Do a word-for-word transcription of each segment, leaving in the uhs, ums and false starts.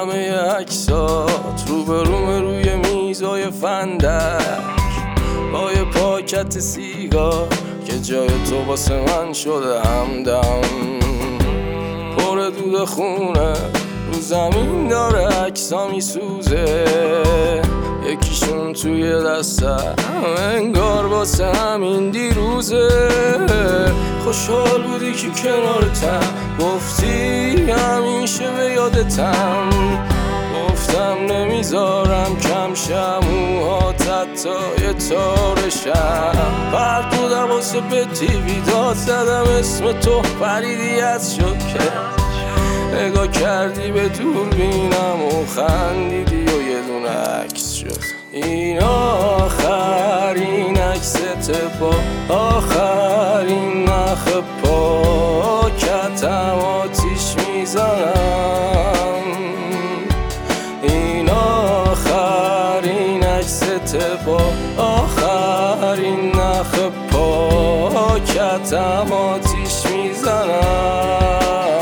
همه عکسات رو به روم روی میزای فندک با یه پاکت سیگار که جای تو واسه من شده همدم. پر دود خونه رو زمین داره عکسا میسوزه، یکیشون توی دستم انگار واسه همین دیروزه. خوشحال بودی که کنارتم، گفتی همیشه به یادتم. گفتم نمیذارم کم شم موهات حتی یه تارشم. پرد بودم واسه به تیوی داد زدم اسم تو پریدی از شکر. نگاه کردی به دوربینم و خندیدی و یه دونه عکس شد. این آخرین عکست با آخرین نخ پاکتم آتیش میزنم. این آخرین عکست با آخرین نخ پاکتم آتیش میزنم.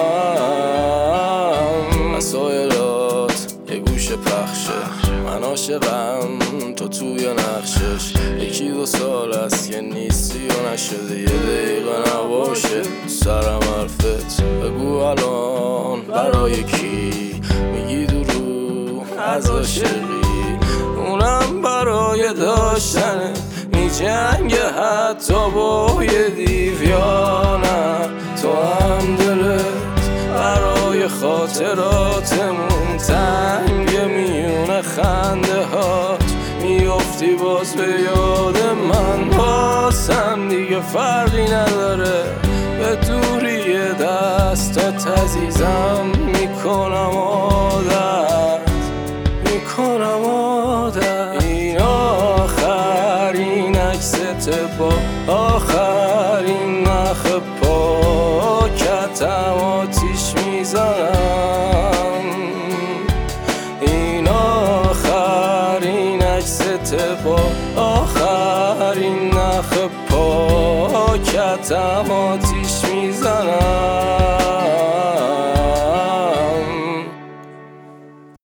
مسایلات یه گوشه پخشه، من عاشقم تو توی نقشش. یکی دو سال است که نیستی و نشده یه دقیقه نباشه سرم حرفت. بگو الان برای کی میگی درو از عاشقی؟ اونم برای داشتنه میجنگه حتی با یه دیو یا نه. تو هم دلت برای خاطراتمون تنگ میونه خنده هات میافتی باز به یاد من. باسم دیگه فرقی نداره به دوری دستات عزیزم میکنم عادت میکنم عادت. این آخرین عکست با آخرین نخ پاکتم آتیش میزنم. این آخرین عکست با آخرین نخ پاکتم آتیش میزنم.